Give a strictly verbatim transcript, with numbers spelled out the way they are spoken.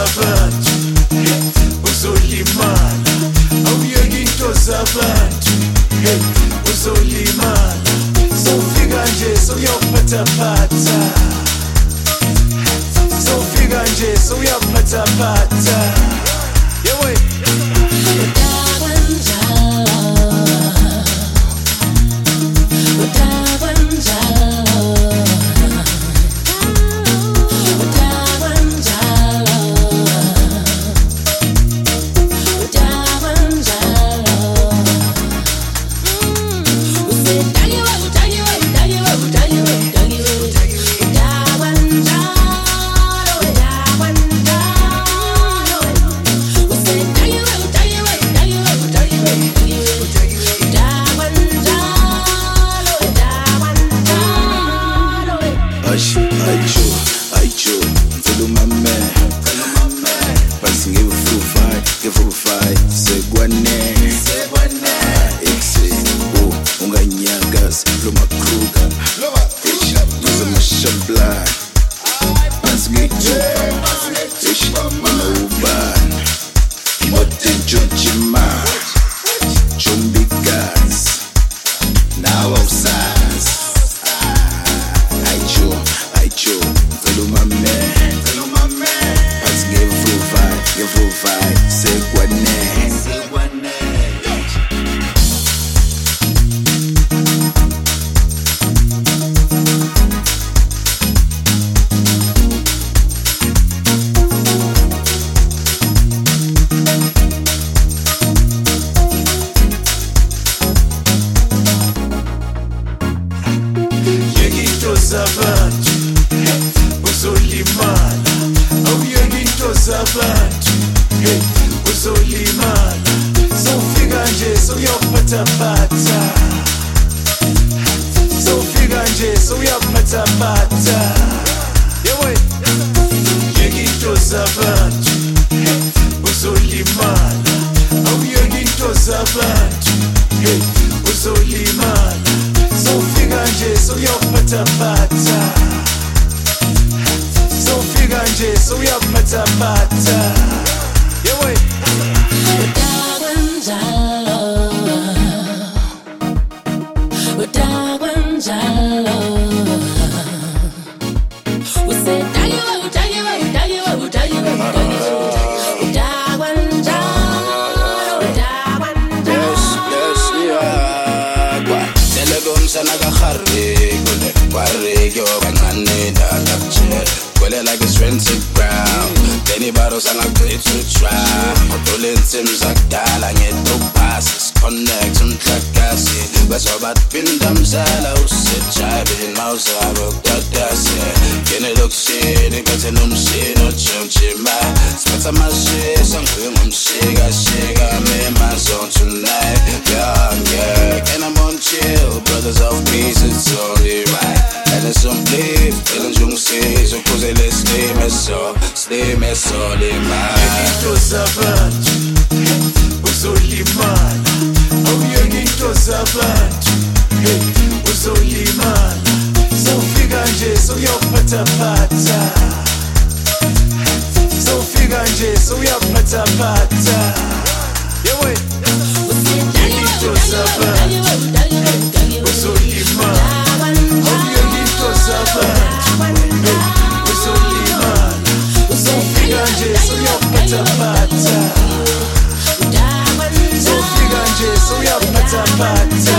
zabantu uzolimala, awuyeki into zabantu uzolimala, sowufika nje sowuyaphathaphatha, sowufika nje sowuyaphathaphatha, yewe zabantu uzolimala, awuyeki into zabantu uzolimala, sowufika nje sowuyaphathaphatha, sowufika nje sowuyaphathaphatha, yewe yeki into zabantu uzolimala, awuyeki into zabantu uzolimala, sowufika nje sowuyaphathaphatha, sowufika nje sowuyaphathaphatha, yewe like it's rented ground. Any bottles and I'm good to try. Rolling Sims like that, I get no passes. Connect some track acid. But so bad pin them salos. Sit driving mouse, I will got that shit. Can it look shit? It got no shit, no chum chima. Spend some my shit, some cream, I'm shake, I shake. I'm in my zone tonight. Yeah, yeah. And I'm on chill. Brothers of peace, it's only right. And it's some bleed, feeling jung say, so cause they let stay me so, stay me so, they mad. into zabantu uzolimala, awuyeki into zabantu uzolimala, sowufika nje sowuyaphathaphatha, sowufika nje sowuyaphathaphatha, yewe yeki into zabantu uzolimala, awuyeki into zabantu uzolimala, sowufika nje sowuyaphathaphatha, sowufika nje sowuyaphathaphatha.